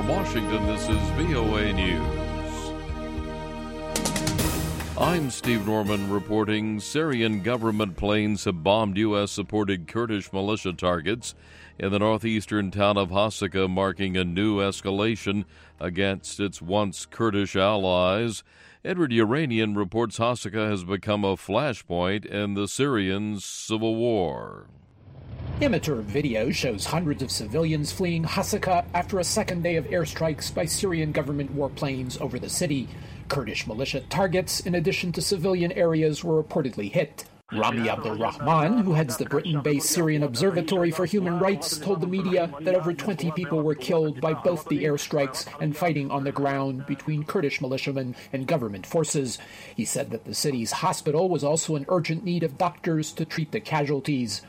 Washington, this is VOA News. I'm Steve Norman reporting Syrian government planes have bombed U.S.-supported Kurdish militia targets in the northeastern town of Hasaka, marking a new escalation against its once Kurdish allies. Edward Uranian reports Hasaka has become a flashpoint in the Syrian civil war. Amateur video shows hundreds of civilians fleeing Hasaka after a second day of airstrikes by Syrian government warplanes over the city. Kurdish militia targets, in addition to civilian areas, were reportedly hit. Rami Abdulrahman, who heads the Britain-based Syrian Observatory for Human Rights, told the media that over 20 people were killed by both the airstrikes and fighting on the ground between Kurdish militiamen and government forces. He said that the city's hospital was also in urgent need of doctors to treat the casualties.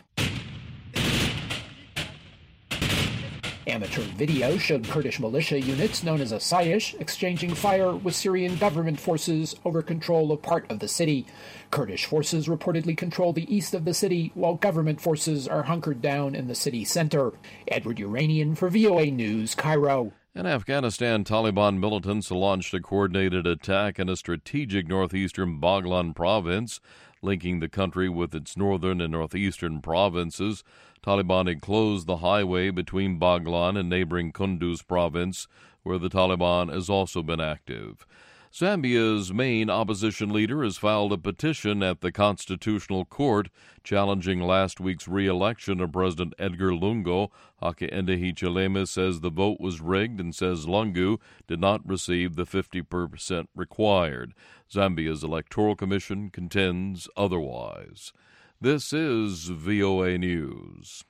Amateur video showed Kurdish militia units known as Asayish exchanging fire with Syrian government forces over control of part of the city. Kurdish forces reportedly control the east of the city, while government forces are hunkered down in the city center. Edward Uranian for VOA News, Cairo. In Afghanistan, Taliban militants launched a coordinated attack in a strategic northeastern Baghlan province, linking the country with its northern and northeastern provinces. Taliban had closed the highway between Baghlan and neighboring Kunduz province, where the Taliban has also been active. Zambia's main opposition leader has filed a petition at the Constitutional Court challenging last week's re-election of President Edgar Lungu. Hakainde Hichilema says the vote was rigged and says Lungu did not receive the 50% required. Zambia's Electoral Commission contends otherwise. This is VOA News.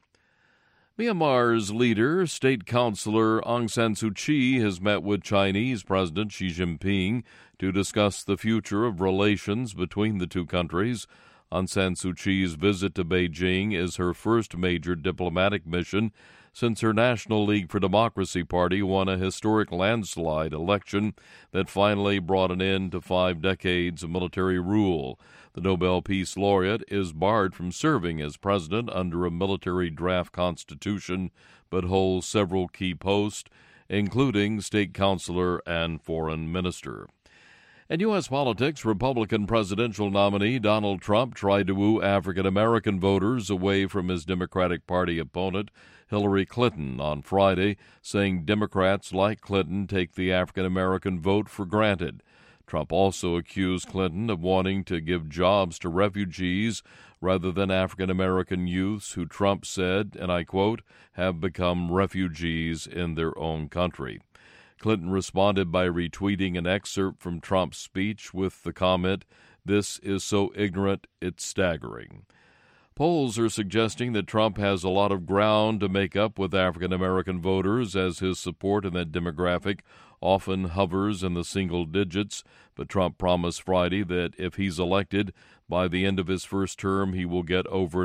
Myanmar's leader, State Councilor Aung San Suu Kyi, has met with Chinese President Xi Jinping to discuss the future of relations between the two countries. Aung San Suu Kyi's visit to Beijing is her first major diplomatic mission since her National League for Democracy party won a historic landslide election that finally brought an end to 5 decades of military rule. The Nobel Peace Laureate is barred from serving as president under a military draft constitution, but holds several key posts, including state councilor and foreign minister. In U.S. politics, Republican presidential nominee Donald Trump tried to woo African-American voters away from his Democratic Party opponent, Hillary Clinton, on Friday, saying Democrats like Clinton take the African-American vote for granted. Trump also accused Clinton of wanting to give jobs to refugees rather than African-American youths who Trump said, and I quote, have become refugees in their own country. Clinton responded by retweeting an excerpt from Trump's speech with the comment, "This is so ignorant, it's staggering." Polls are suggesting that Trump has a lot of ground to make up with African-American voters, as his support in that demographic often hovers in the single digits, but Trump promised Friday that if he's elected, by the end of his first term, he will get over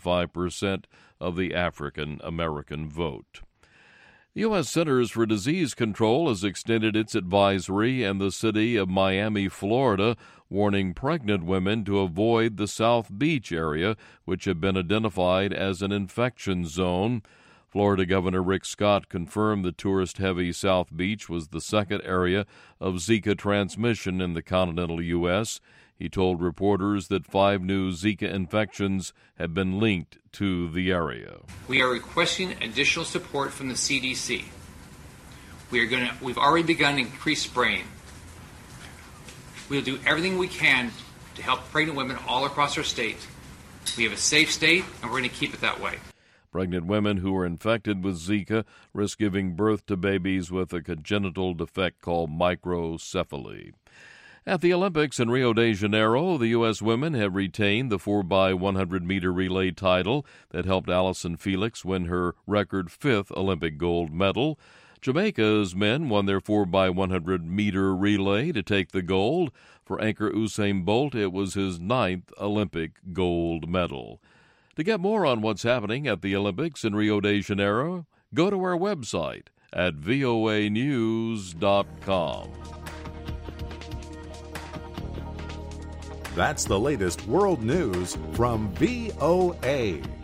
95% of the African-American vote. The U.S. Centers for Disease Control has extended its advisory in the city of Miami, Florida, warning pregnant women to avoid the South Beach area, which had been identified as an infection zone. Florida Governor Rick Scott confirmed the tourist-heavy South Beach was the second area of Zika transmission in the continental U.S. He told reporters that 5 new Zika infections have been linked to the area. We are requesting additional support from the CDC. We've already begun increased spraying. We'll do everything we can to help pregnant women all across our state. We have a safe state, and we're going to keep it that way. Pregnant women who are infected with Zika risk giving birth to babies with a congenital defect called microcephaly. At the Olympics in Rio de Janeiro, the U.S. women have retained the 4x100-meter relay title that helped Allison Felix win her record 5th Olympic gold medal. Jamaica's men won their 4x100-meter relay to take the gold. For anchor Usain Bolt, it was his 9th Olympic gold medal. To get more on what's happening at the Olympics in Rio de Janeiro, go to our website at voanews.com. That's the latest world news from VOA.